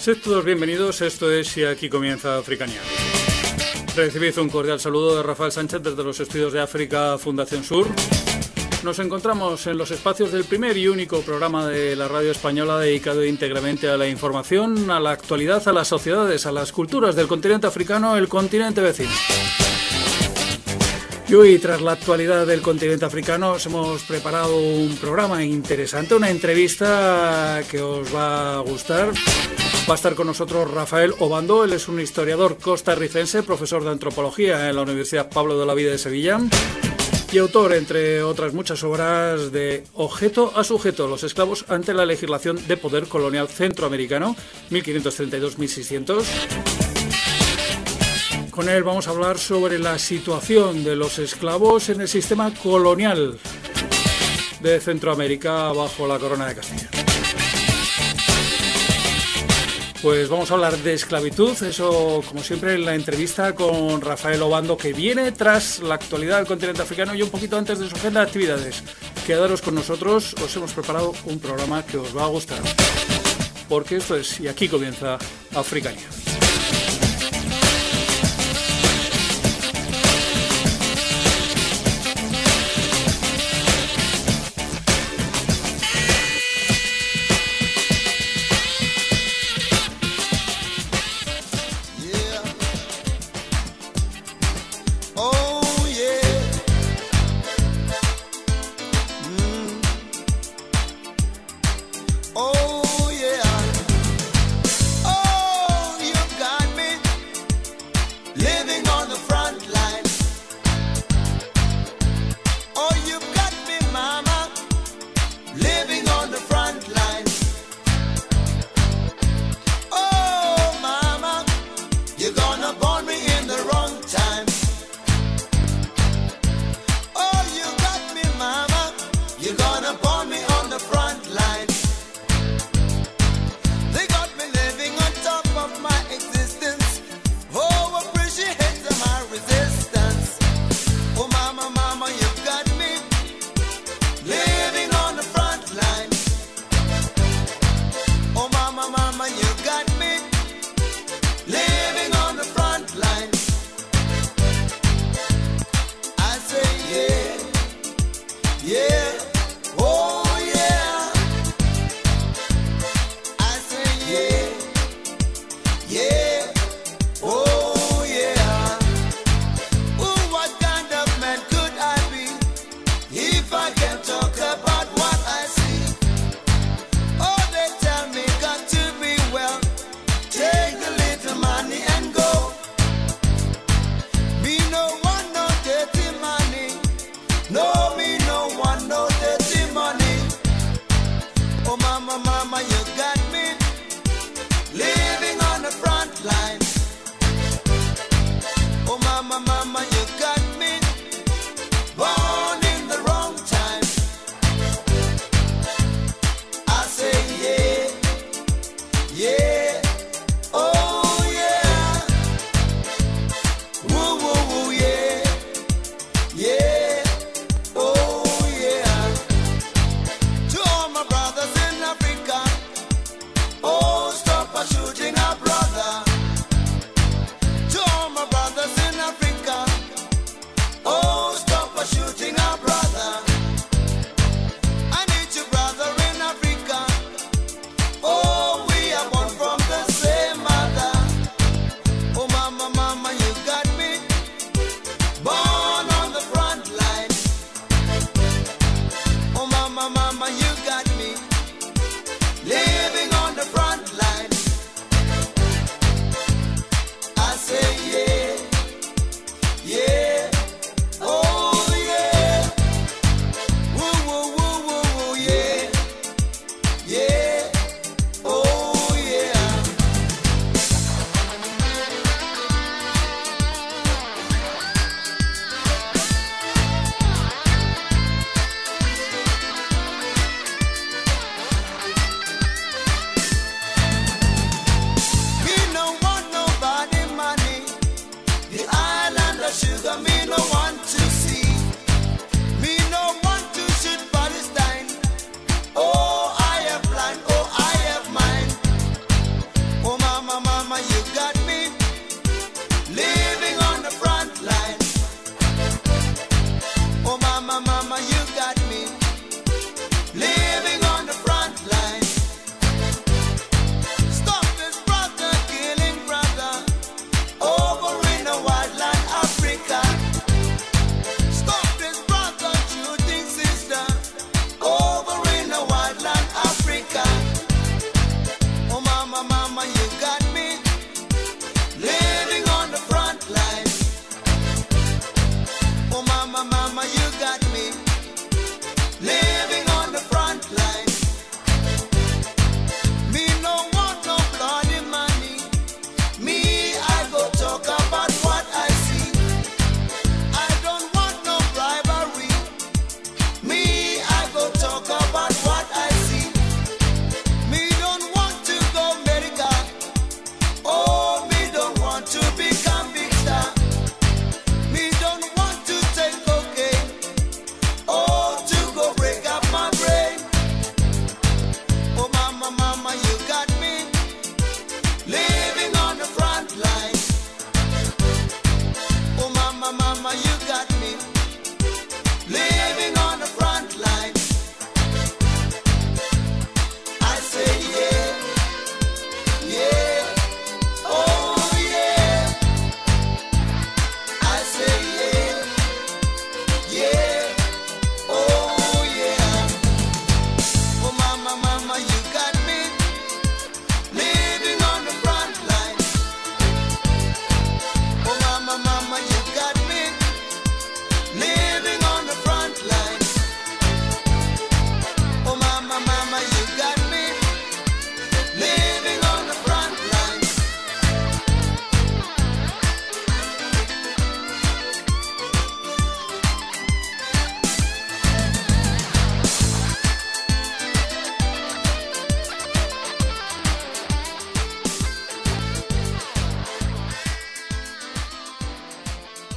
Sed todos bienvenidos, esto es Y aquí comienza Africania. Recibid un cordial saludo de Rafael Sánchez desde los estudios de África Fundación Sur. Nos encontramos en los espacios del primer y único programa de la radio española dedicado íntegramente a la información, a la actualidad, a las sociedades, a las culturas del continente africano, el continente vecino. Y hoy, tras la actualidad del continente africano, os hemos preparado un programa interesante, una entrevista que os va a gustar. Va a estar con nosotros Rafael Obando, él es un historiador costarricense, profesor de antropología en la Universidad Pablo de Olavide de Sevilla y autor, entre otras muchas obras, de Objeto a sujeto, los esclavos ante la legislación de poder colonial centroamericano, 1532-1600. Con él vamos a hablar sobre la situación de los esclavos en el sistema colonial de Centroamérica bajo la corona de Castilla. Pues vamos a hablar de esclavitud, eso como siempre en la entrevista con Rafael Obando, que viene tras la actualidad del continente africano y un poquito antes de su agenda de actividades. Quedaros con nosotros, os hemos preparado un programa que os va a gustar, porque esto es Y aquí comienza Africania. Oh, yeah. Oh,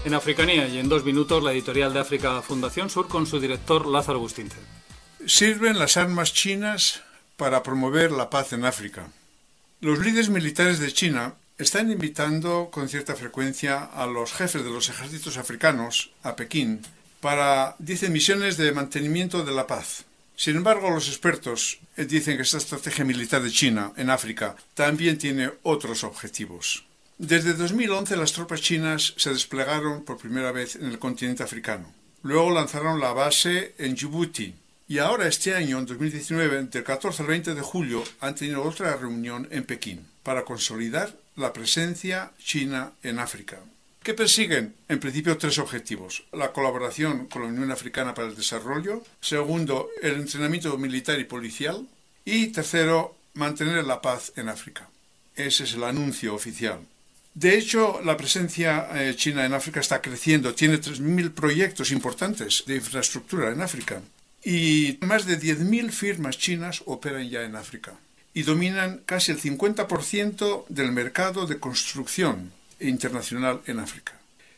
En Africanía y en 2 minutos, la editorial de África Fundación Sur con su director Lázaro Gustínce. Sirven las armas chinas para promover la paz en África. Los líderes militares de China están invitando con cierta frecuencia a los jefes de los ejércitos africanos a Pekín para, dicen, misiones de mantenimiento de la paz. Sin embargo, los expertos dicen que esta estrategia militar de China en África también tiene otros objetivos. Desde 2011 las tropas chinas se desplegaron por primera vez en el continente africano. Luego lanzaron la base en Djibouti. Y ahora este año, en 2019, del 14 al 20 de julio, han tenido otra reunión en Pekín para consolidar la presencia china en África. ¿Qué persiguen? En principio 3 objetivos. La colaboración con la Unión Africana para el Desarrollo. Segundo, el entrenamiento militar y policial. Y tercero, mantener la paz en África. Ese es el anuncio oficial. De hecho, la presencia china en África está creciendo. Tiene 3.000 proyectos importantes de infraestructura en África. Y más de 10.000 firmas chinas operan ya en África. Y dominan casi el 50% del mercado de construcción internacional en África.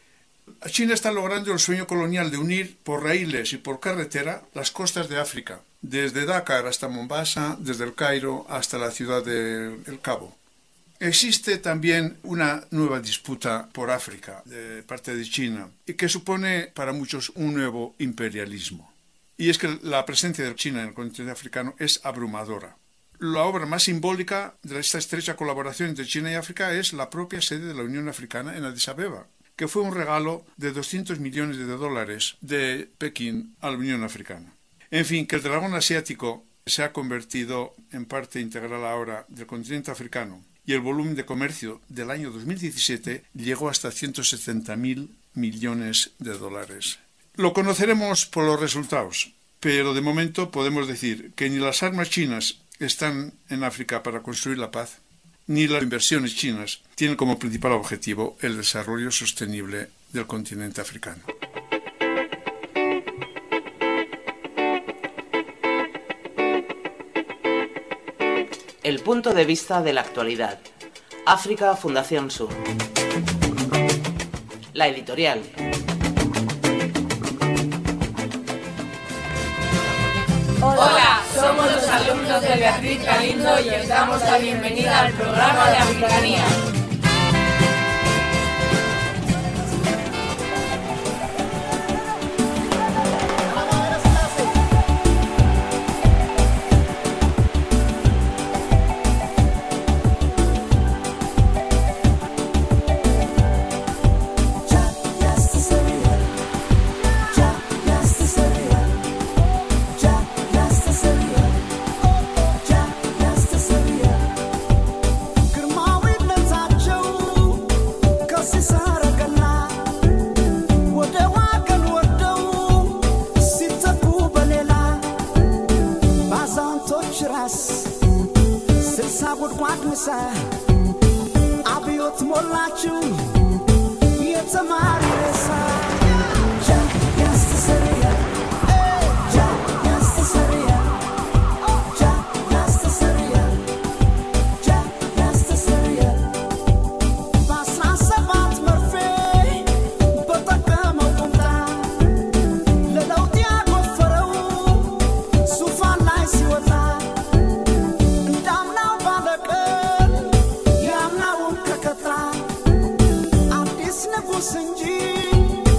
China está logrando el sueño colonial de unir por raíles y por carretera las costas de África, desde Dakar hasta Mombasa, desde el Cairo hasta la ciudad de El Cabo. Existe también una nueva disputa por África de parte de China y que supone para muchos un nuevo imperialismo. Y es que la presencia de China en el continente africano es abrumadora. La obra más simbólica de esta estrecha colaboración entre China y África es la propia sede de la Unión Africana en Addis Abeba, que fue un regalo de $200 millones de Pekín a la Unión Africana. En fin, que el dragón asiático se ha convertido en parte integral ahora del continente africano y el volumen de comercio del año 2017 llegó hasta $170.000 millones. Lo conoceremos por los resultados, pero de momento podemos decir que ni las armas chinas están en África para construir la paz, ni las inversiones chinas tienen como principal objetivo el desarrollo sostenible del continente africano. El punto de vista de la actualidad. África Fundación Sur. La editorial. Hola, somos los alumnos de Beatriz Galindo y os damos la bienvenida al programa de Africanía. Senji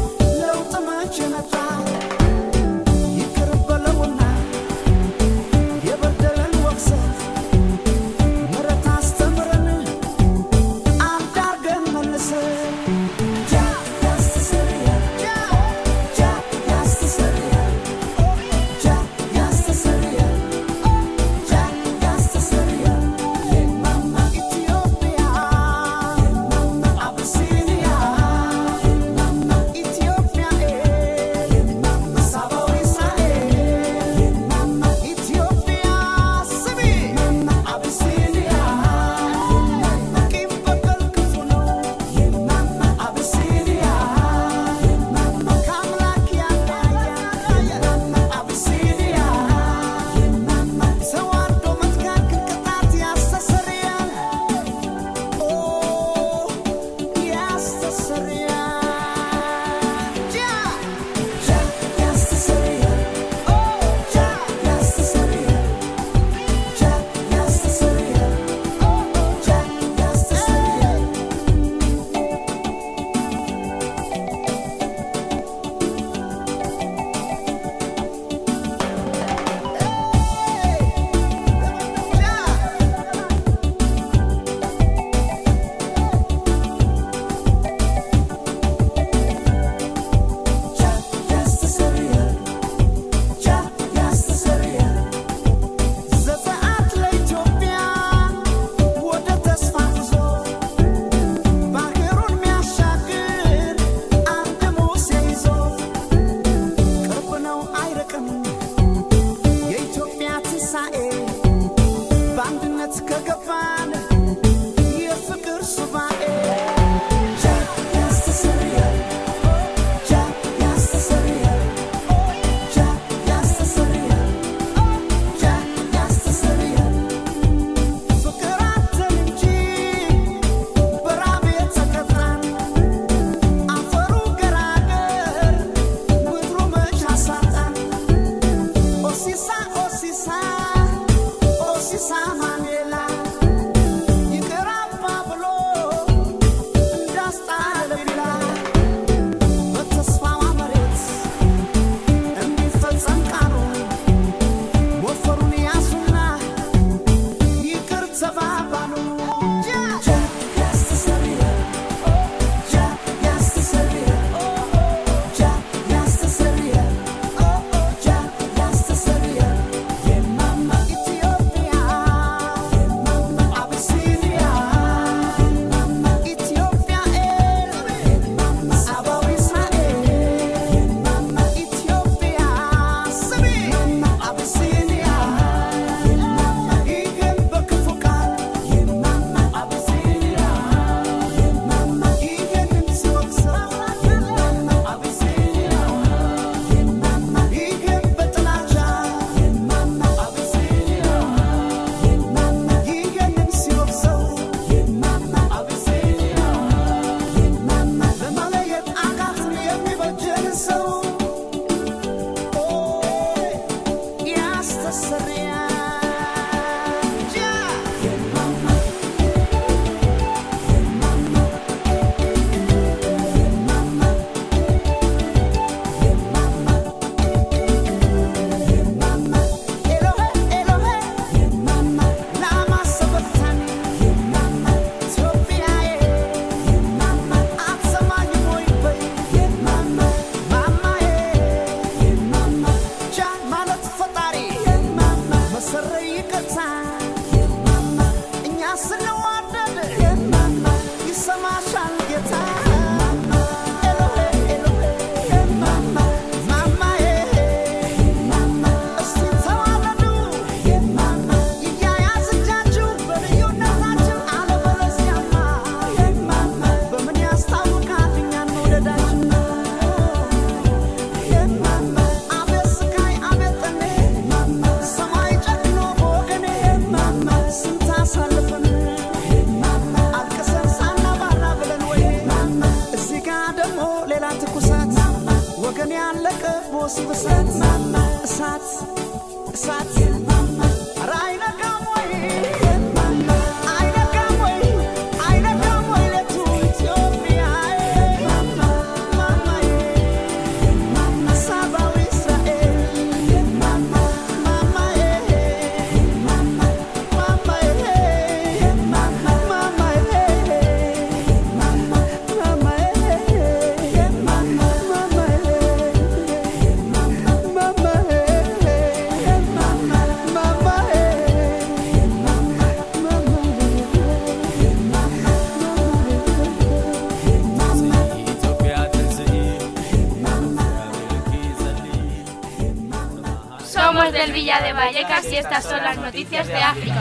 Somos del Villa de Vallecas y estas son las noticias de África.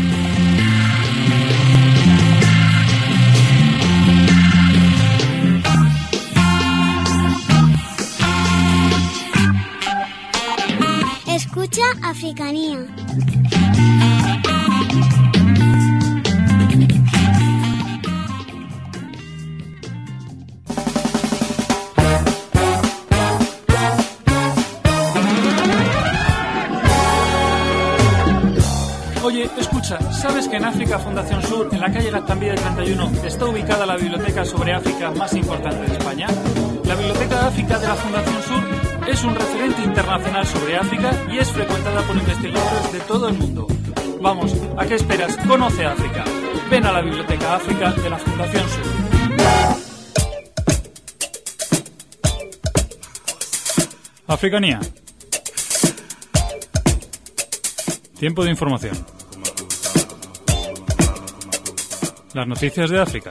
Escucha Africanía. Oye, escucha, ¿sabes que en África Fundación Sur, en la calle Gaztambide 31, está ubicada la biblioteca sobre África más importante de España? La Biblioteca de África de la Fundación Sur es un referente internacional sobre África y es frecuentada por investigadores de todo el mundo. Vamos, ¿a qué esperas? Conoce África. Ven a la Biblioteca África de la Fundación Sur. Africanía. Tiempo de información. Las noticias de África.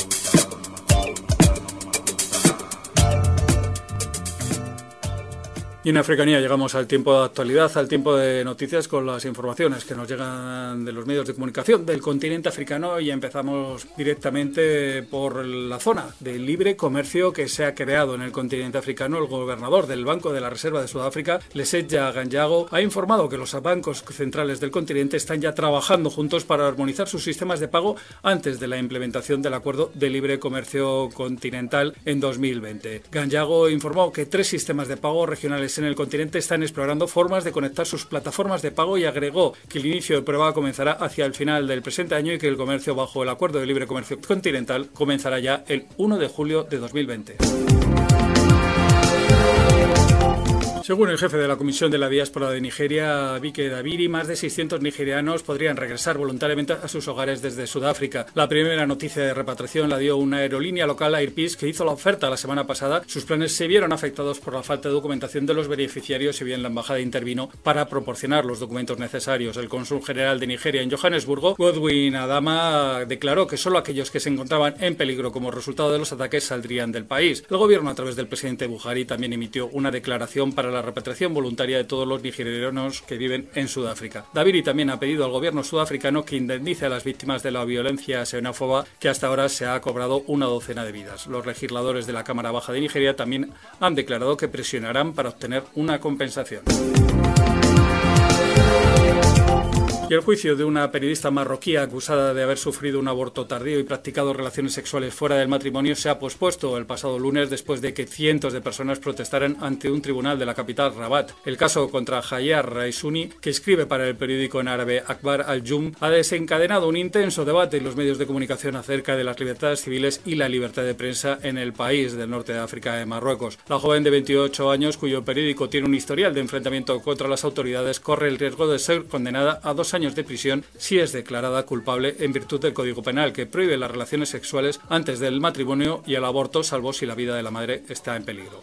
Y en Africanía llegamos al tiempo de actualidad, al tiempo de noticias con las informaciones que nos llegan de los medios de comunicación del continente africano, y empezamos directamente por la zona de libre comercio que se ha creado en el continente africano. El gobernador del Banco de la Reserva de Sudáfrica, Lesetja Ganjago, ha informado que los bancos centrales del continente están ya trabajando juntos para armonizar sus sistemas de pago antes de la implementación del Acuerdo de Libre Comercio Continental en 2020. Ganjago informó que 3 sistemas de pago regionales líderes en el continente están explorando formas de conectar sus plataformas de pago y agregó que el inicio de prueba comenzará hacia el final del presente año y que el comercio bajo el Acuerdo de Libre Comercio Continental comenzará ya el 1 de julio de 2020. Según el jefe de la Comisión de la Diáspora de Nigeria, Vike Dabiri, más de 600 nigerianos podrían regresar voluntariamente a sus hogares desde Sudáfrica. La primera noticia de repatriación la dio una aerolínea local, Airpeace, que hizo la oferta la semana pasada. Sus planes se vieron afectados por la falta de documentación de los beneficiarios, si bien la embajada intervino para proporcionar los documentos necesarios. El cónsul general de Nigeria en Johannesburgo, Godwin Adama, declaró que solo aquellos que se encontraban en peligro como resultado de los ataques saldrían del país. El gobierno, a través del presidente Buhari, también emitió una declaración para la repatriación voluntaria de todos los nigerianos que viven en Sudáfrica. Dabiri también ha pedido al gobierno sudafricano que indemnice a las víctimas de la violencia xenófoba, que hasta ahora se ha cobrado una docena de vidas. Los legisladores de la Cámara Baja de Nigeria también han declarado que presionarán para obtener una compensación. Y el juicio de una periodista marroquí acusada de haber sufrido un aborto tardío y practicado relaciones sexuales fuera del matrimonio se ha pospuesto el pasado lunes después de que cientos de personas protestaran ante un tribunal de la capital, Rabat. El caso contra Hayar Raisuni, que escribe para el periódico en árabe Akhbar al-Jum, ha desencadenado un intenso debate en los medios de comunicación acerca de las libertades civiles y la libertad de prensa en el país del norte de África, de Marruecos. La joven de 28 años, cuyo periódico tiene un historial de enfrentamiento contra las autoridades, corre el riesgo de ser condenada a 2 años de prisión si es declarada culpable en virtud del Código Penal, que prohíbe las relaciones sexuales antes del matrimonio y el aborto, salvo si la vida de la madre está en peligro.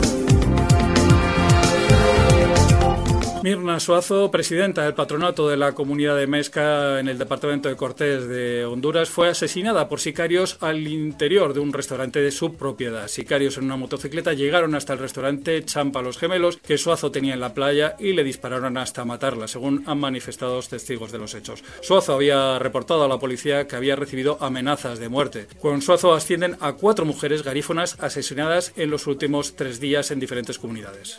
Mirna Suazo, presidenta del patronato de la comunidad de Mesca en el departamento de Cortés de Honduras, fue asesinada por sicarios al interior de un restaurante de su propiedad. Sicarios en una motocicleta llegaron hasta el restaurante Champa Los Gemelos, que Suazo tenía en la playa, y le dispararon hasta matarla, según han manifestado los testigos de los hechos. Suazo había reportado a la policía que había recibido amenazas de muerte. Con Suazo ascienden a 4 mujeres garífunas asesinadas en los últimos 3 días en diferentes comunidades.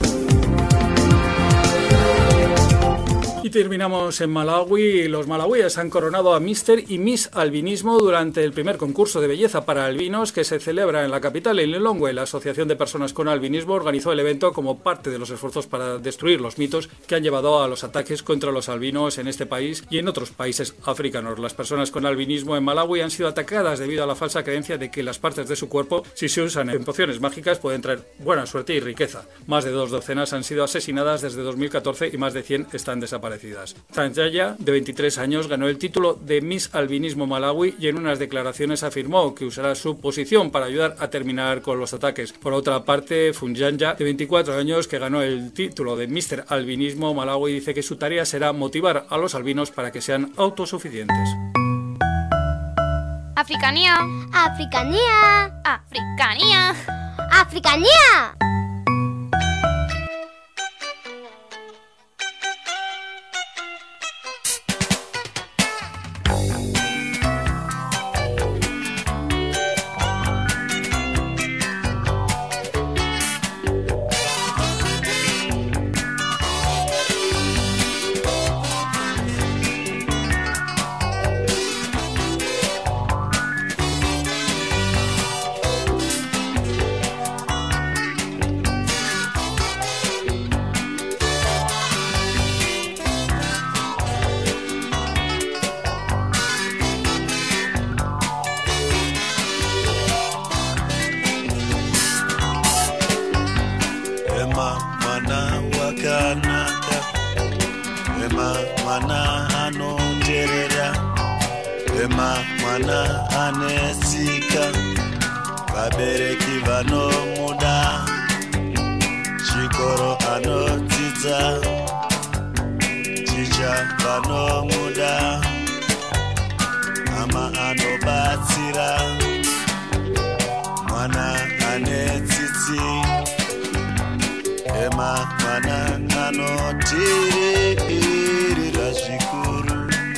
Y terminamos en Malawi. Los malawíes han coronado a Mr. y Miss Albinismo durante el primer concurso de belleza para albinos que se celebra en la capital, en Lilongwe. La Asociación de Personas con Albinismo organizó el evento como parte de los esfuerzos para destruir los mitos que han llevado a los ataques contra los albinos en este país y en otros países africanos. Las personas con albinismo en Malawi han sido atacadas debido a la falsa creencia de que las partes de su cuerpo, si se usan en pociones mágicas, pueden traer buena suerte y riqueza. Más de 2 docenas han sido asesinadas desde 2014 y más de 100 están desaparecidas. Sanjaya, de 23 años, ganó el título de Miss Albinismo Malawi y en unas declaraciones afirmó que usará su posición para ayudar a terminar con los ataques. Por otra parte, Funjanja, de 24 años, que ganó el título de Mr. Albinismo Malawi, dice que su tarea será motivar a los albinos para que sean autosuficientes. Africanía. Africanía. Africanía. Africanía. Mwana anesika vabereki vanomuda chikoro anodzidza ticha vanomuda mama anobatsira mwana anetsitsi mwana anotirira zvikuru.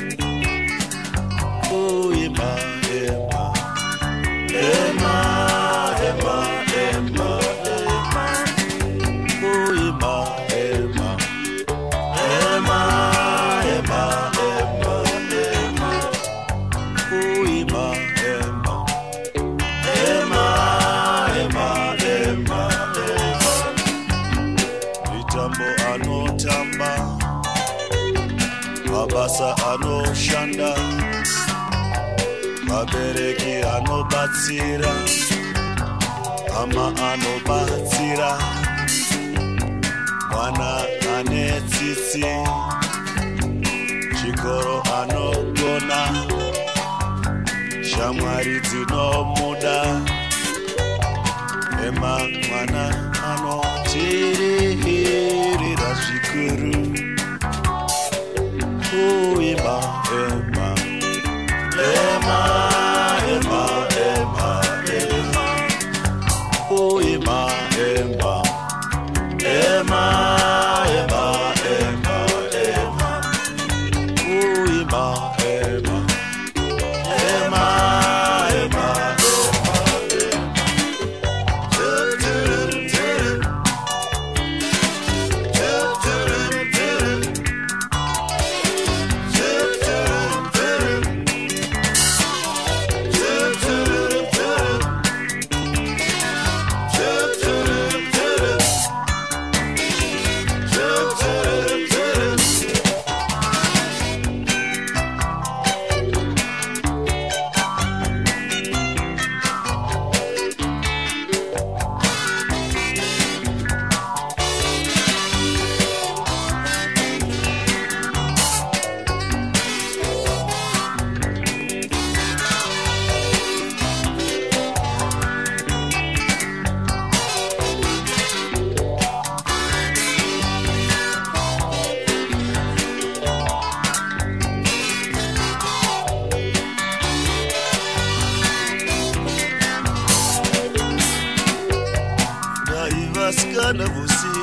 Emma, Emma, Emma, Emma, Emma, oh Emma, Emma, Emma, Emma, Emma, Emma, oh Emma, Emma, Emma, Emma, Emma, Emma, Mitambo mabasa anoshanda, vabereki anobatsira, hama anobatsira, mwana ane tsitsi, chikoro anogona, shamwari dzinomuda, ema mwana anotirihirira zvikuru. Ema, ema, ema, ema, ema, ema. Oh, ema, ema, ema, ema, ema, ema. Oh, ema, ema, ema, ema, vasikana vosi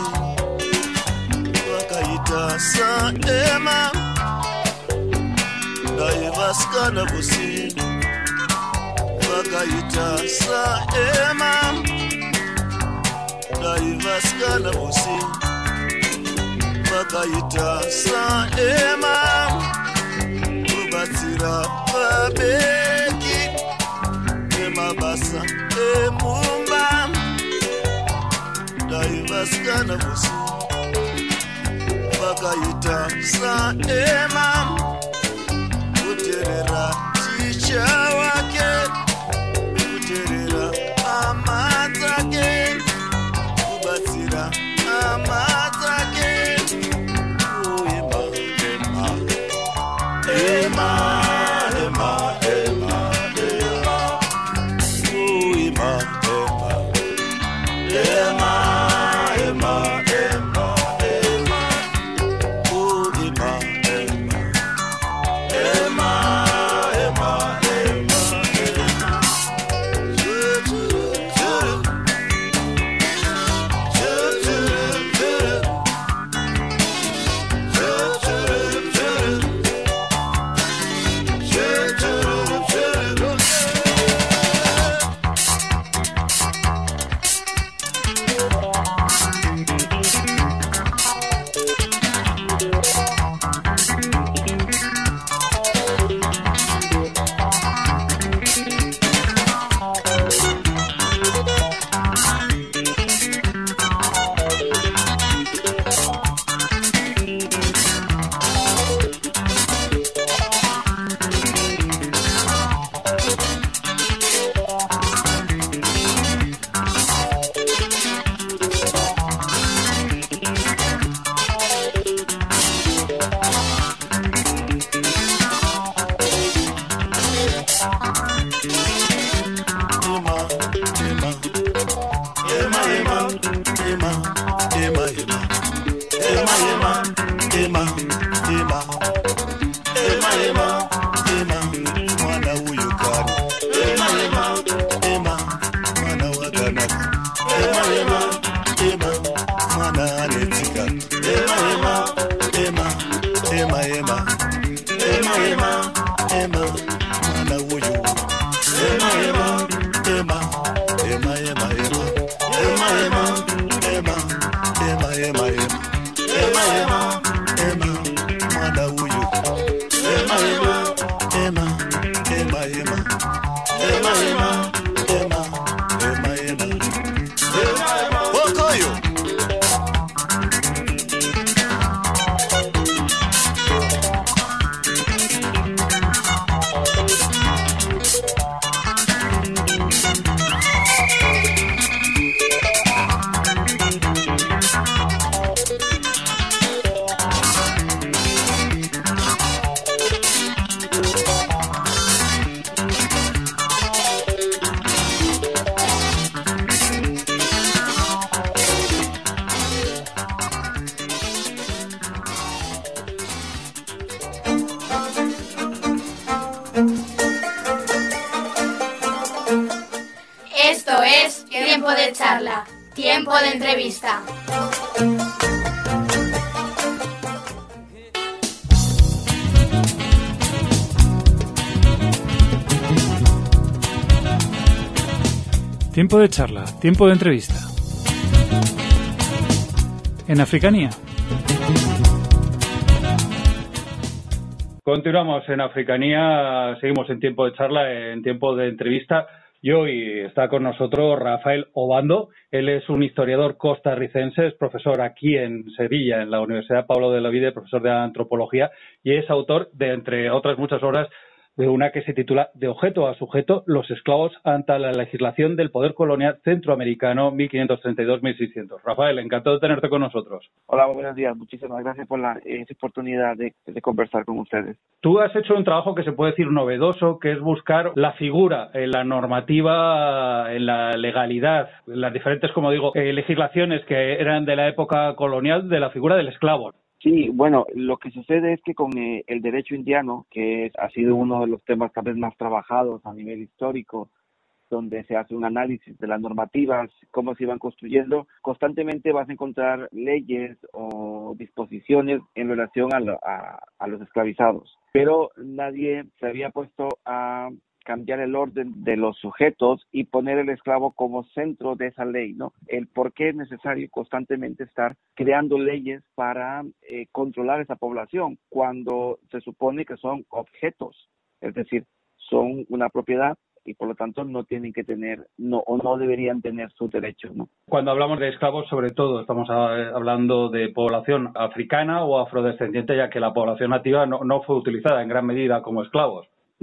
vakaita saema, dai vasikana vosi vakaita saema, dai vasikana vosi vakaita saema, kubatsira vabeki emabasa emumba. Dai vasikana vosi vakaita saema, kuterera ticha wake, kuterera hama dzake, kubatsira hama dzake. Oh, ema, ema, ema, ema, ema, ema. Oh, ema, ema, ema. Ema, ema, ema. Oh, ema, ema. Ema, ema, ema, ema. Tiempo de charla, tiempo de entrevista. Tiempo de charla, tiempo de entrevista. En Africanía. Continuamos en Africanía, seguimos en tiempo de charla, en tiempo de entrevista. Y hoy está con nosotros Rafael Obando. Él es un historiador costarricense, es profesor aquí en Sevilla, en la Universidad Pablo de Olavide, profesor de antropología, y es autor de, entre otras muchas obras, de una que se titula De objeto a sujeto, los esclavos ante la legislación del poder colonial centroamericano 1532-1600. Rafael, encantado de tenerte con nosotros. Hola, buenos días. Muchísimas gracias por esta oportunidad de conversar con ustedes. Tú has hecho un trabajo que se puede decir novedoso, que es buscar la figura en la normativa, en la legalidad, en las diferentes, como digo, legislaciones que eran de la época colonial, de la figura del esclavo. Sí, bueno, lo que sucede es que con el derecho indiano, que ha sido uno de los temas tal vez más trabajados a nivel histórico, donde se hace un análisis de las normativas, cómo se iban construyendo, constantemente vas a encontrar leyes o disposiciones en relación a los esclavizados. Pero nadie se había puesto a cambiar el orden de los sujetos y poner el esclavo como centro de esa ley, ¿no? El por qué es necesario constantemente estar creando leyes para controlar esa población cuando se supone que son objetos, es decir, son una propiedad y por lo tanto no tienen que tener, no deberían tener sus derechos, ¿no? Cuando hablamos de esclavos, sobre todo, estamos hablando de población africana o afrodescendiente, ya que la población nativa no fue utilizada en gran medida como esclavos.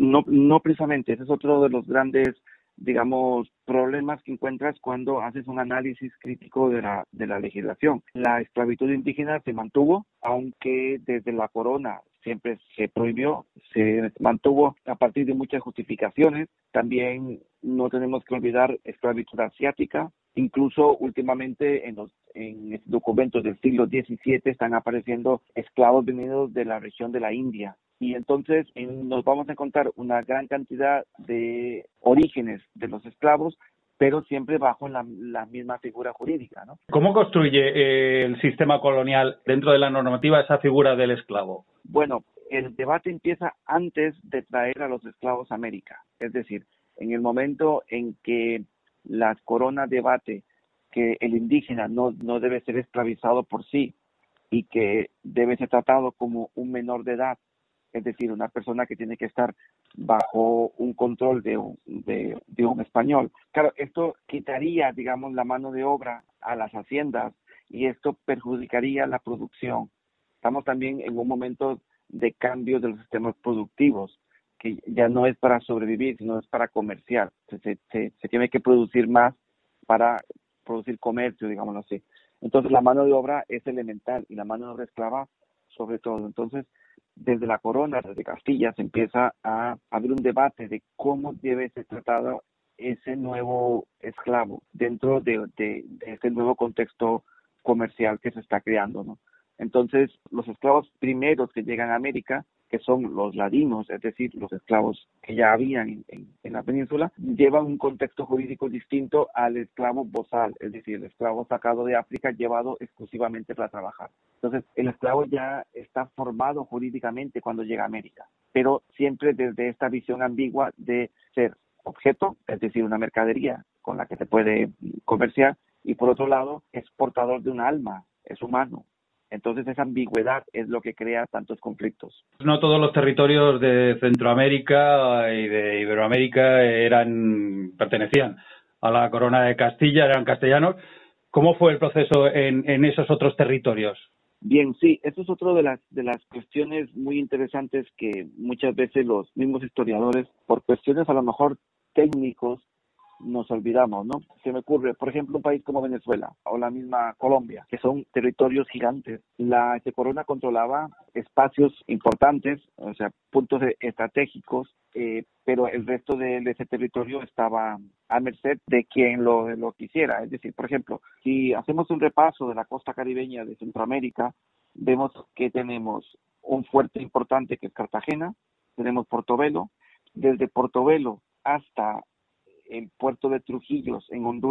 No precisamente, ese es otro de los grandes, digamos, problemas que encuentras cuando haces un análisis crítico de la legislación. La esclavitud indígena se mantuvo, aunque desde la corona siempre se prohibió, se mantuvo a partir de muchas justificaciones. También no tenemos que olvidar esclavitud asiática. Incluso últimamente en documentos del siglo XVII están apareciendo esclavos venidos de la región de la India. Y entonces nos vamos a encontrar una gran cantidad de orígenes de los esclavos, pero siempre bajo la misma figura jurídica, ¿no? ¿Cómo construye el sistema colonial dentro de la normativa esa figura del esclavo? Bueno, el debate empieza antes de traer a los esclavos a América. Es decir, en el momento en que la corona debate que el indígena no debe ser esclavizado por sí y que debe ser tratado como un menor de edad, es decir, una persona que tiene que estar bajo un control de un español. Claro, esto quitaría, digamos, la mano de obra a las haciendas y esto perjudicaría la producción. Estamos también en un momento de cambio de los sistemas productivos, que ya no es para sobrevivir, sino es para comerciar. Se tiene que producir más para producir comercio, digámoslo así. Entonces, la mano de obra es elemental y la mano de obra esclava sobre todo. Entonces, desde la corona, desde Castilla, se empieza a haber un debate de cómo debe ser tratado ese nuevo esclavo dentro de este nuevo contexto comercial que se está creando, ¿no? Entonces, los esclavos primeros que llegan a América, que son los ladinos, es decir, los esclavos que ya habían en la península, llevan un contexto jurídico distinto al esclavo bozal, es decir, el esclavo sacado de África llevado exclusivamente para trabajar. Entonces, el esclavo ya está formado jurídicamente cuando llega a América, pero siempre desde esta visión ambigua de ser objeto, es decir, una mercadería con la que se puede comerciar, y por otro lado, es portador de un alma, es humano. Entonces esa ambigüedad es lo que crea tantos conflictos. No todos los territorios de Centroamérica y de Iberoamérica pertenecían a la corona de Castilla, eran castellanos. ¿Cómo fue el proceso en esos otros territorios? Bien, sí, eso es otro de las cuestiones muy interesantes que muchas veces los mismos historiadores, por cuestiones a lo mejor técnicos, nos olvidamos, ¿no? Se me ocurre, por ejemplo, un país como Venezuela o la misma Colombia, que son territorios gigantes. La corona controlaba espacios importantes, o sea, puntos estratégicos, pero el resto de ese territorio estaba a merced de quien lo quisiera. Es decir, por ejemplo, si hacemos un repaso de la costa caribeña de Centroamérica, vemos que tenemos un fuerte importante que es Cartagena, tenemos Portobelo, desde Portobelo hasta el puerto de Trujillos en Honduras,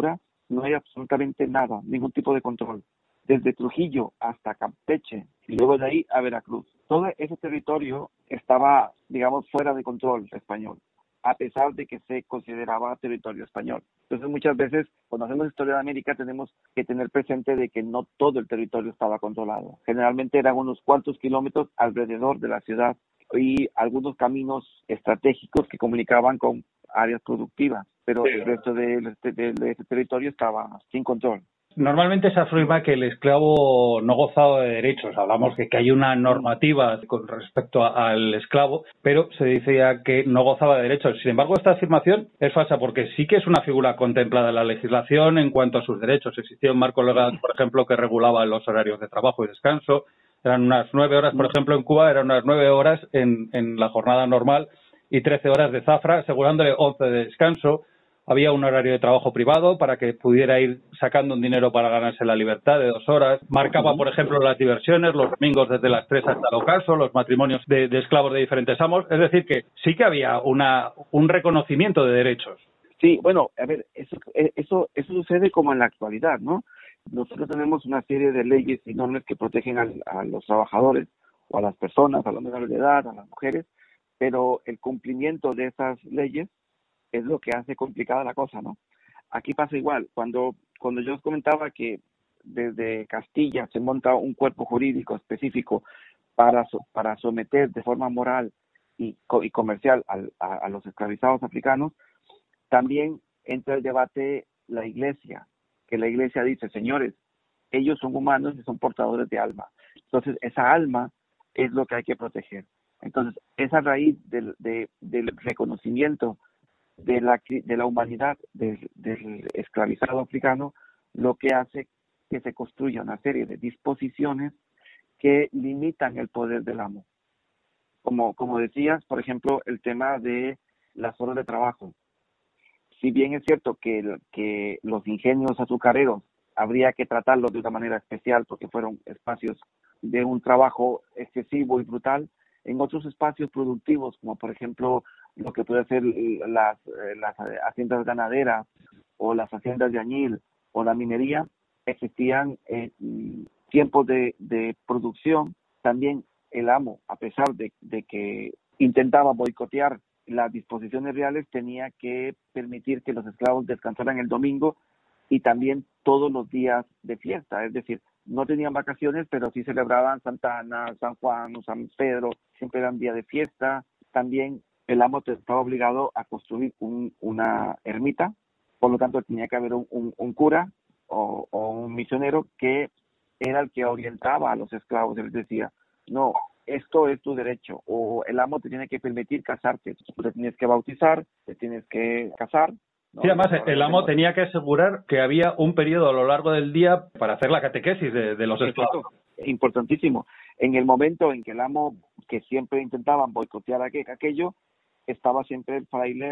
no hay absolutamente nada, ningún tipo de control. Desde Trujillo hasta Campeche y luego de ahí a Veracruz. Todo ese territorio estaba, digamos, fuera de control español, a pesar de que se consideraba territorio español. Entonces muchas veces cuando hacemos historia de América tenemos que tener presente de que no todo el territorio estaba controlado. Generalmente eran unos cuantos kilómetros alrededor de la ciudad y algunos caminos estratégicos que comunicaban con áreas productivas, pero el resto de ese territorio estaba sin control. Normalmente se afirma que el esclavo no gozaba de derechos. Hablamos de que hay una normativa con respecto al esclavo, pero se decía que no gozaba de derechos. Sin embargo, esta afirmación es falsa porque sí que es una figura contemplada en la legislación en cuanto a sus derechos. Existía un marco legal, por ejemplo, que regulaba los horarios de trabajo y descanso. Eran unas 9 horas, por ejemplo, en Cuba eran unas 9 horas en la jornada normal y 13 horas de zafra, asegurándole 11 de descanso. Había un horario de trabajo privado para que pudiera ir sacando un dinero para ganarse la libertad de 2 horas. Marcaba, por ejemplo, las diversiones, los domingos desde las 3 hasta el ocaso, los matrimonios de esclavos de diferentes amos. Es decir, que sí que había un reconocimiento de derechos. Sí, bueno, a ver, eso sucede como en la actualidad, ¿no? Nosotros tenemos una serie de leyes y normas que protegen a los trabajadores o a las personas, a los menores de edad, a las mujeres, pero el cumplimiento de esas leyes es lo que hace complicada la cosa, ¿no? Aquí pasa igual. Cuando yo os comentaba que desde Castilla se monta un cuerpo jurídico específico para someter de forma moral y comercial a los esclavizados africanos, también entra el debate la Iglesia, que la Iglesia dice, señores, ellos son humanos y son portadores de alma. Entonces, esa alma es lo que hay que proteger. Entonces, esa raíz del reconocimiento de la humanidad del esclavizado africano, lo que hace que se construya una serie de disposiciones que limitan el poder del amo. Como decías, por ejemplo, el tema de las horas de trabajo. Si bien es cierto que los ingenios azucareros habría que tratarlos de una manera especial porque fueron espacios de un trabajo excesivo y brutal, en otros espacios productivos, como por ejemplo lo que puede ser las haciendas ganaderas o las haciendas de añil o la minería, existían tiempos de producción. También el amo, a pesar de que intentaba boicotear las disposiciones reales, tenía que permitir que los esclavos descansaran el domingo y también todos los días de fiesta. Es decir, no tenían vacaciones, pero sí celebraban Santa Ana, San Juan o San Pedro, siempre eran día de fiesta. También el amo estaba obligado a construir una ermita, por lo tanto tenía que haber un cura o un misionero que era el que orientaba a los esclavos. Él decía, no, esto es tu derecho, o el amo te tiene que permitir casarte, te tienes que bautizar, te tienes que casar, ¿no? Sí, además el amo tenía que asegurar que había un periodo a lo largo del día para hacer la catequesis de los esclavos. Importantísimo. En el momento en que el amo, que siempre intentaban boicotear aquello, estaba siempre el fraile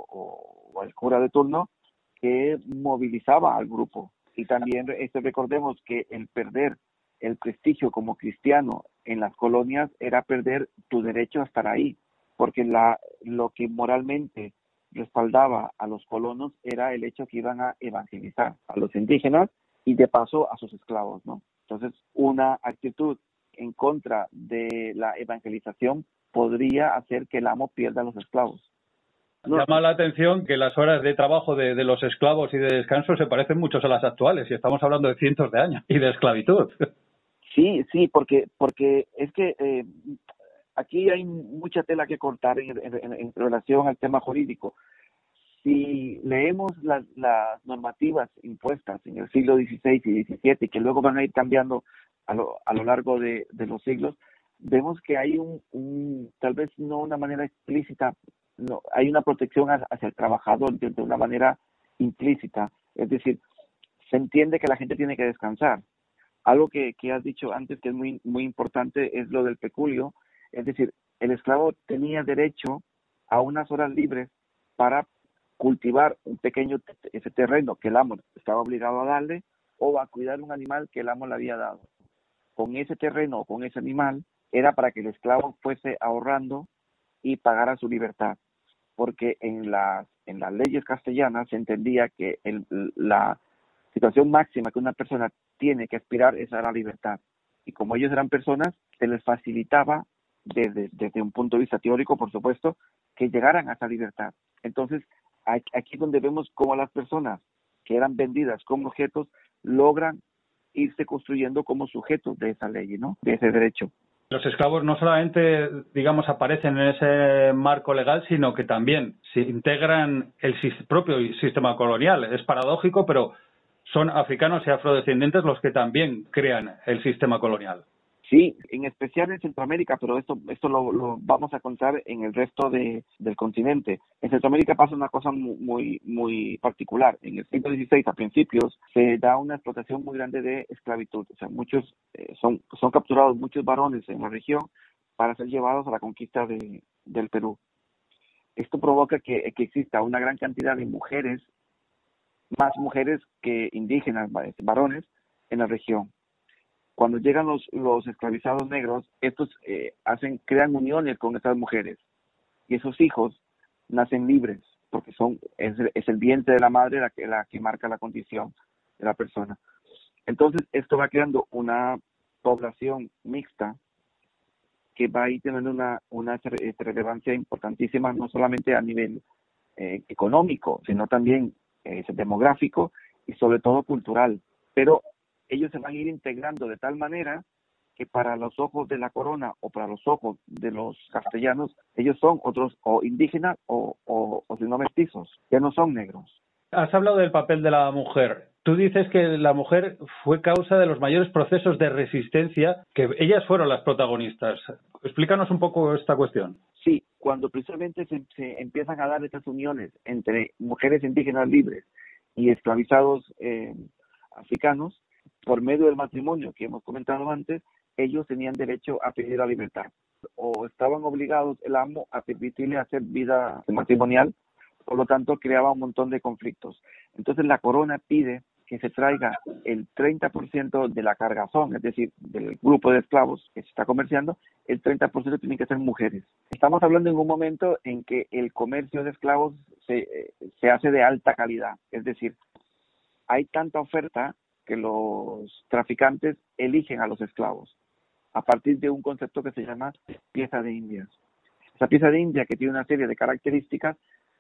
o el cura de turno que movilizaba al grupo. Y también recordemos que el perder el prestigio como cristiano en las colonias era perder tu derecho a estar ahí, porque lo que moralmente respaldaba a los colonos era el hecho que iban a evangelizar a los indígenas y de paso a sus esclavos, ¿no? Entonces, una actitud en contra de la evangelización podría hacer que el amo pierda a los esclavos. Llama la atención que las horas de trabajo de los esclavos y de descanso se parecen mucho a las actuales, y estamos hablando de cientos de años y de esclavitud. Sí, porque es que aquí hay mucha tela que cortar en relación al tema jurídico. Si leemos las normativas impuestas en el siglo XVI y XVII, que luego van a ir cambiando a lo largo de los siglos, vemos que hay tal vez no una manera explícita, no, hay una protección hacia el trabajador de una manera implícita. Es decir, se entiende que la gente tiene que descansar. Algo que has dicho antes que es muy, muy importante es lo del peculio. Es decir, el esclavo tenía derecho a unas horas libres para cultivar ese terreno que el amo estaba obligado a darle, o a cuidar un animal que el amo le había dado. Con ese terreno o con ese animal era para que el esclavo fuese ahorrando y pagara su libertad, porque en las leyes castellanas se entendía que situación máxima que una persona tiene que aspirar es a la libertad. Y como ellos eran personas, se les facilitaba, desde un punto de vista teórico, por supuesto, que llegaran a esa libertad. Entonces, aquí es donde vemos cómo las personas que eran vendidas como objetos logran irse construyendo como sujetos de esa ley, ¿no? De ese derecho. Los esclavos no solamente, digamos, aparecen en ese marco legal, sino que también se integran el propio sistema colonial. Es paradójico, pero son africanos y afrodescendientes los que también crean el sistema colonial. Sí, en especial en Centroamérica, pero esto lo vamos a contar en el resto del continente. En Centroamérica pasa una cosa muy particular. En el siglo XVI, a principios, se da una explotación muy grande de esclavitud. O sea, muchos son capturados muchos varones en la región para ser llevados a la conquista del Perú. Esto provoca que exista una gran cantidad de mujeres, más mujeres que indígenas, varones, en la región. Cuando llegan los esclavizados negros, estos crean uniones con estas mujeres y esos hijos nacen libres porque es el vientre de la madre la que marca la condición de la persona. Entonces esto va creando una población mixta que va a ir teniendo una relevancia importantísima, no solamente a nivel económico, sino también demográfico y sobre todo cultural. Pero ellos se van a ir integrando de tal manera que para los ojos de la corona o para los ojos de los castellanos, ellos son otros o indígenas o si no mestizos, ya no son negros. Has hablado del papel de la mujer. Tú dices que la mujer fue causa de los mayores procesos de resistencia, que ellas fueron las protagonistas. Explícanos un poco esta cuestión. Sí, cuando precisamente se empiezan a dar estas uniones entre mujeres indígenas libres y esclavizados africanos, por medio del matrimonio que hemos comentado antes, ellos tenían derecho a pedir la libertad. O estaban obligados el amo a permitirle hacer vida matrimonial, por lo tanto creaba un montón de conflictos. Entonces la corona pide que se traiga el 30% de la cargazón, es decir, del grupo de esclavos que se está comerciando, el 30% tienen que ser mujeres. Estamos hablando en un momento en que el comercio de esclavos se hace de alta calidad, es decir, hay tanta oferta que los traficantes eligen a los esclavos a partir de un concepto que se llama pieza de indias. Esa pieza de india, que tiene una serie de características,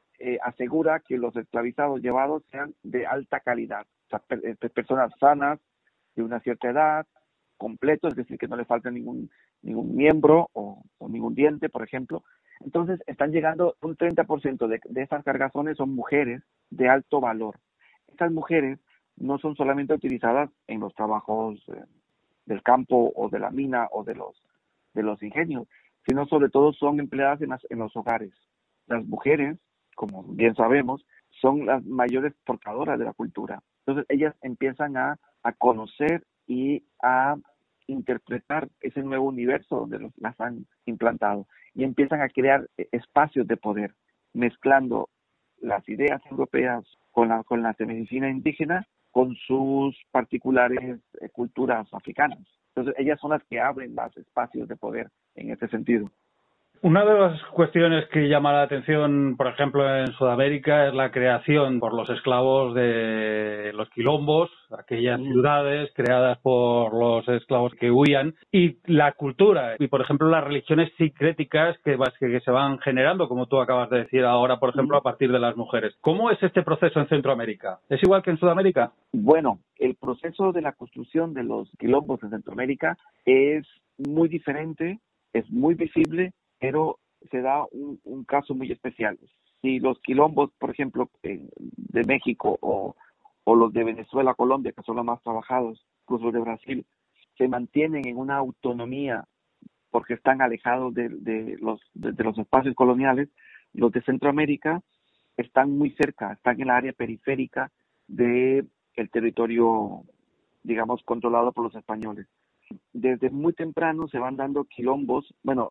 asegura que los esclavizados llevados sean de alta calidad, o sea, personas sanas, de una cierta edad, completos, es decir, que no le falta ningún miembro o ningún diente, por ejemplo. Entonces, están llegando un 30% de esas cargazones son mujeres de alto valor. Estas mujeres no son solamente utilizadas en los trabajos del campo o de la mina o de los ingenios, sino sobre todo son empleadas en los hogares. Las mujeres, como bien sabemos, son las mayores portadoras de la cultura. Entonces ellas empiezan a conocer y a interpretar ese nuevo universo donde las han implantado y empiezan a crear espacios de poder, mezclando las ideas europeas con la medicina indígena, con sus particulares culturas africanas. Entonces, ellas son las que abren los espacios de poder en este sentido. Una de las cuestiones que llama la atención, por ejemplo, en Sudamérica es la creación por los esclavos de los quilombos, aquellas ciudades creadas por los esclavos que huían, y la cultura, y por ejemplo las religiones sincréticas que se van generando, como tú acabas de decir ahora, por ejemplo, a partir de las mujeres. ¿Cómo es este proceso en Centroamérica? ¿Es igual que en Sudamérica? Bueno, el proceso de la construcción de los quilombos en Centroamérica es muy diferente, es muy visible, pero se da un caso muy especial. Si los quilombos, por ejemplo, de México o los de Venezuela, Colombia, que son los más trabajados, incluso los de Brasil, se mantienen en una autonomía porque están alejados de los espacios coloniales, los de Centroamérica están muy cerca, están en la área periférica del territorio, digamos, controlado por los españoles. Desde muy temprano se van dando quilombos,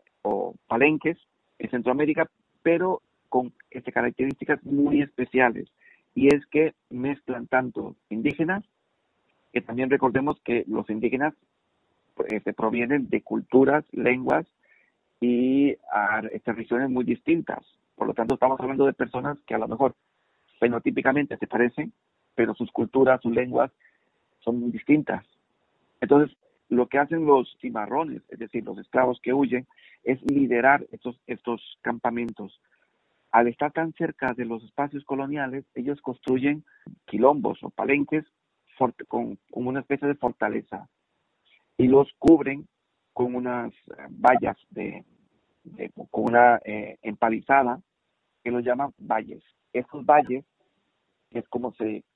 o palenques en Centroamérica, pero con características muy especiales. Y es que mezclan tanto indígenas, que también recordemos que los indígenas provienen de culturas, lenguas y regiones muy distintas. Por lo tanto, estamos hablando de personas que a lo mejor fenotípicamente se parecen, pero sus culturas, sus lenguas son distintas. Entonces, lo que hacen los cimarrones, es decir, los esclavos que huyen, es liderar estos campamentos. Al estar tan cerca de los espacios coloniales, ellos construyen quilombos o palenques con una especie de fortaleza y los cubren con unas vallas, con una empalizada que los llaman valles. Estos valles, que es como se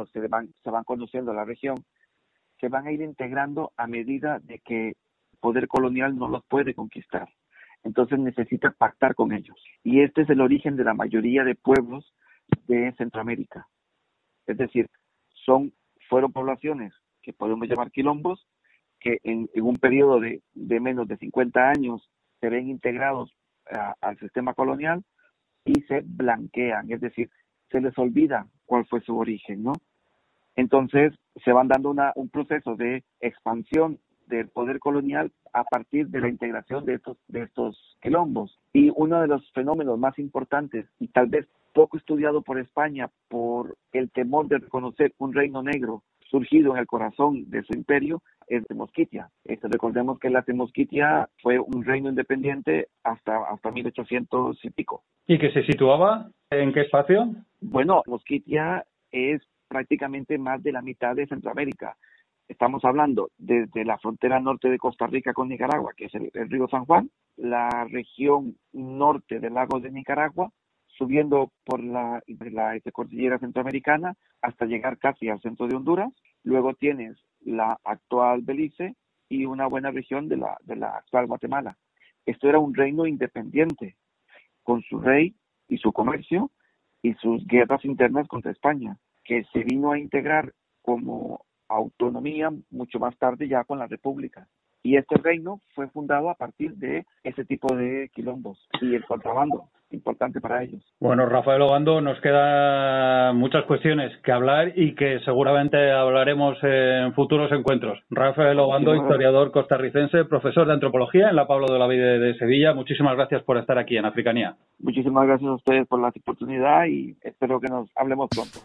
van conociendo la región, se van a ir integrando a medida de que el poder colonial no los puede conquistar. Entonces necesita pactar con ellos. Y este es el origen de la mayoría de pueblos de Centroamérica. Es decir, fueron poblaciones que podemos llamar quilombos, que en un periodo de menos de 50 años se ven integrados al sistema colonial y se blanquean, es decir, se les olvida cuál fue su origen, ¿no? Entonces se van dando un proceso de expansión del poder colonial a partir de la integración de estos quilombos. Y uno de los fenómenos más importantes y tal vez poco estudiado por España por el temor de reconocer un reino negro surgido en el corazón de su imperio es Temosquitia. Recordemos que la Temosquitia fue un reino independiente hasta 1800 y pico. ¿Y que se situaba en qué espacio? Bueno, Temosquitia es prácticamente más de la mitad de Centroamérica. Estamos hablando desde la frontera norte de Costa Rica con Nicaragua, que es el río San Juan, la región norte del lago de Nicaragua, subiendo por la cordillera centroamericana hasta llegar casi al centro de Honduras. Luego tienes la actual Belice y una buena región de la actual Guatemala. Esto era un reino independiente, con su rey y su comercio y sus guerras internas contra España, que se vino a integrar como autonomía mucho más tarde ya con la República. Y este reino fue fundado a partir de ese tipo de quilombos y el contrabando, importante para ellos. Bueno, Rafael Obando, nos quedan muchas cuestiones que hablar y que seguramente hablaremos en futuros encuentros. Rafael Obando, historiador costarricense, profesor de antropología en la Pablo de Olavide de Sevilla. Muchísimas gracias por estar aquí en Africanía. Muchísimas gracias a ustedes por la oportunidad y espero que nos hablemos pronto.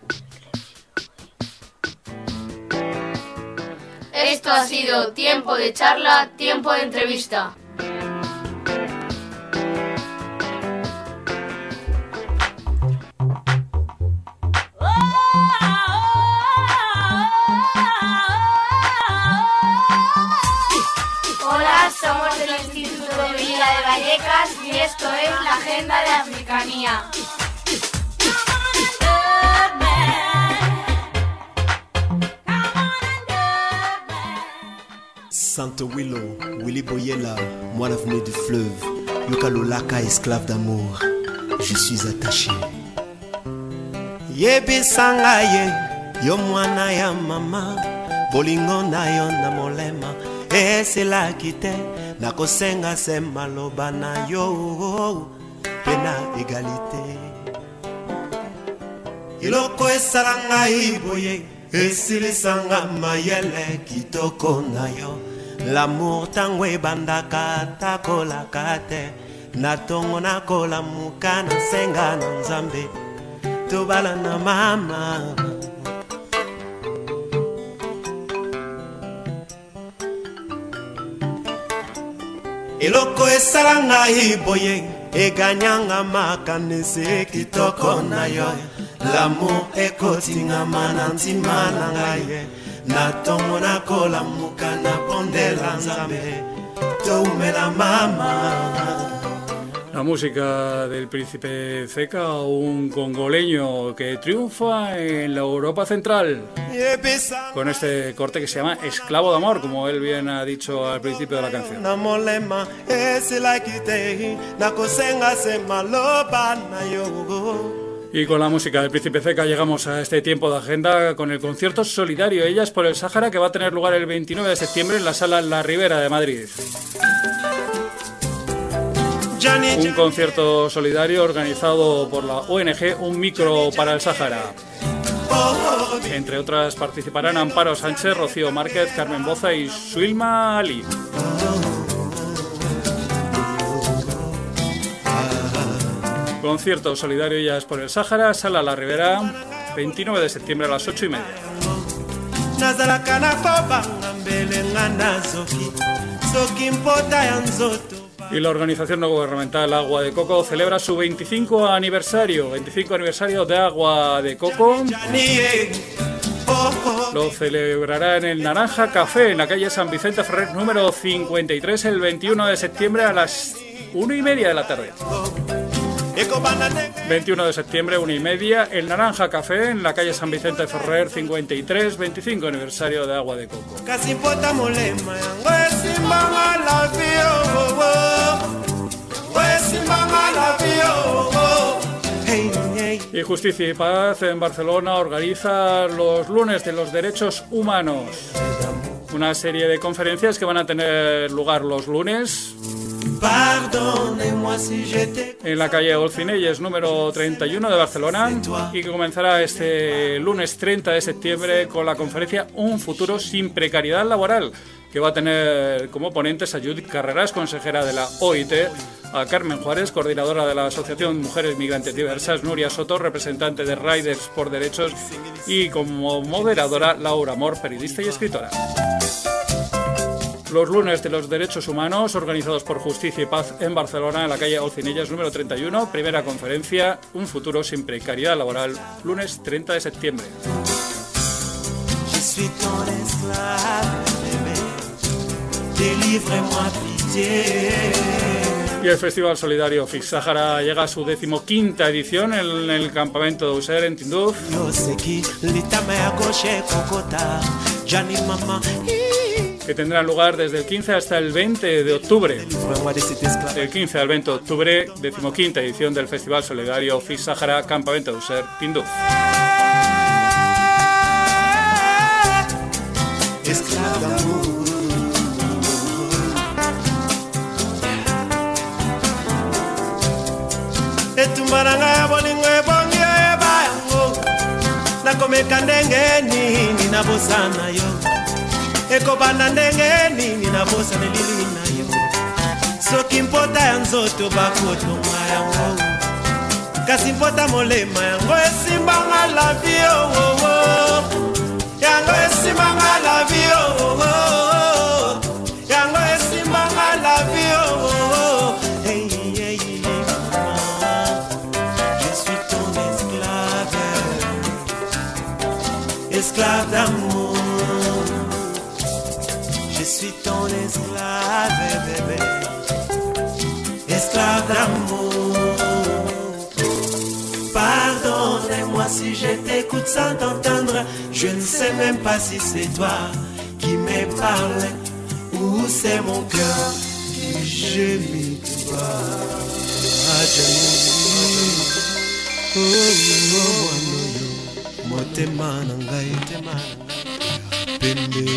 Esto ha sido Tiempo de Charla, Tiempo de Entrevista. Hola, somos del Instituto de Villa de Vallecas y esto es la Agenda de Africanía. Santo Willow, Willy Boyela, moine venu du fleuve, Yokalolaka, esclave d'amour, je suis attaché. Yebi sangaye, yo mwana ya mama, bolingo na yo na molema, esela kite, nakosenga se maloba na yo, pena égalité. Iloko esaranga iboye, esilisanga mayele kitoko na yo. L'amour tango ebandaka takolaka te na tongo nakola muka na senga na nzambe tobala na mama. Eloko esalanga iboye eganyanga makanese kitoko na yo. L'amour ekotingama na ntima na ngai na tongo na kola muka na pondela nzambe toumela mama. La música del Príncipe Zeka, un congoleño que triunfa en la Europa Central con este corte que se llama Esclavo de Amor, como él bien ha dicho al principio de la canción. Y con la música del Príncipe Zeka llegamos a este tiempo de agenda con el concierto solidario Ellas por el Sáhara, que va a tener lugar el 29 de septiembre en la Sala La Ribera de Madrid. Un concierto solidario organizado por la ONG Un Micro para el Sáhara. Entre otras participarán Amparo Sánchez, Rocío Márquez, Carmen Boza y Suilma Ali. Concierto solidario Ellas por el Sáhara, Sala La Ribera, 29 de septiembre a las 8:30. Y la organización no gubernamental Agua de Coco celebra su 25 aniversario de Agua de Coco. Lo celebrará en el Naranja Café, en la calle San Vicente Ferrer, número 53, el 21 de septiembre a las 1:30 de la tarde. 21 de septiembre, 1:30, el Naranja Café, en la calle San Vicente Ferrer 53, 25 aniversario de Agua de Coco. Y Justicia y Paz en Barcelona organiza los lunes de los derechos humanos. Una serie de conferencias que van a tener lugar los lunes en la calle Olcinelles número 31 de Barcelona, y que comenzará este lunes 30 de septiembre con la conferencia Un futuro sin precariedad laboral, que va a tener como ponentes a Judith Carreras, consejera de la OIT, a Carmen Juárez, coordinadora de la Asociación Mujeres Migrantes Diversas, Nuria Soto, representante de Riders por Derechos, y como moderadora Laura Amor, periodista y escritora. Los lunes de los derechos humanos, organizados por Justicia y Paz en Barcelona, en la calle Olcinelles número 31, primera conferencia, Un futuro sin precariedad laboral, lunes 30 de septiembre. Y el Festival Solidario Fix Sahara llega a su 15ª edición en el campamento de User en Tinduf, que tendrá lugar desde el 15 hasta el 20 de octubre. Del 15 al 20 de octubre, 15ª edición del Festival Solidario Fix Sahara, campamento de User, Tinduf. Etumbaranga bolingo ebongi ebayango nakomeka ndenge nini nabosana yo ekobana ndenge nini nabosana lili na yo soki mpota ya nzoto bakotonga yango kasi mpota molema yango esimbanga la vie yango esimbanga la vie yango esimbanga la vie esclave d'amour, je suis ton esclave, bébé, esclave d'amour. Pardonne-moi si je t'écoute sans t'entendre, je ne sais même pas si c'est toi qui me parle ou c'est mon cœur qui gémit toi. Motema nangai pembe.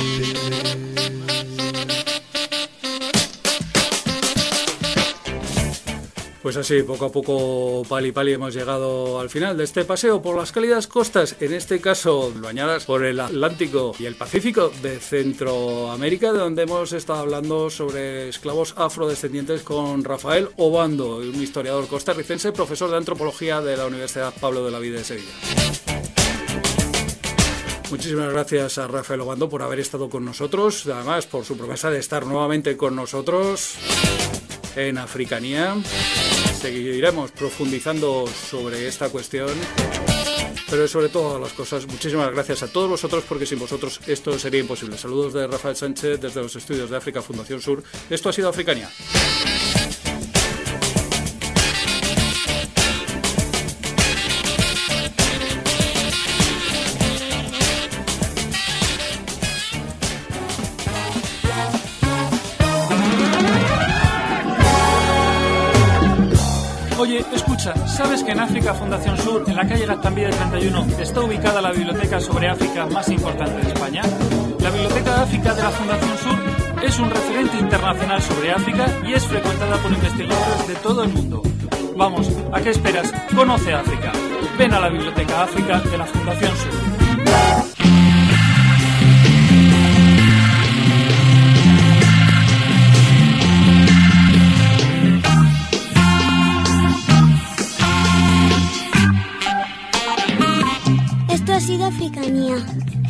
Pues así, poco a poco, pali hemos llegado al final de este paseo por las cálidas costas, en este caso bañadas por el Atlántico y el Pacífico de Centroamérica, de donde hemos estado hablando sobre esclavos afrodescendientes con Rafael Obando, un historiador costarricense, profesor de antropología de la Universidad Pablo de la Vida de Sevilla. Muchísimas gracias a Rafael Obando por haber estado con nosotros, además por su promesa de estar nuevamente con nosotros en Africanía. Seguiremos profundizando sobre esta cuestión, pero sobre todas las cosas, muchísimas gracias a todos vosotros, porque sin vosotros esto sería imposible. Saludos de Rafael Sánchez desde los estudios de África Fundación Sur. Esto ha sido Africanía. Oye, escucha, ¿sabes que en África Fundación Sur, en la calle Gaztambide 31, está ubicada la biblioteca sobre África más importante de España? La Biblioteca de África de la Fundación Sur es un referente internacional sobre África y es frecuentada por investigadores de todo el mundo. Vamos, ¿a qué esperas? Conoce África. Ven a la Biblioteca África de la Fundación Sur. ha sido Africanía.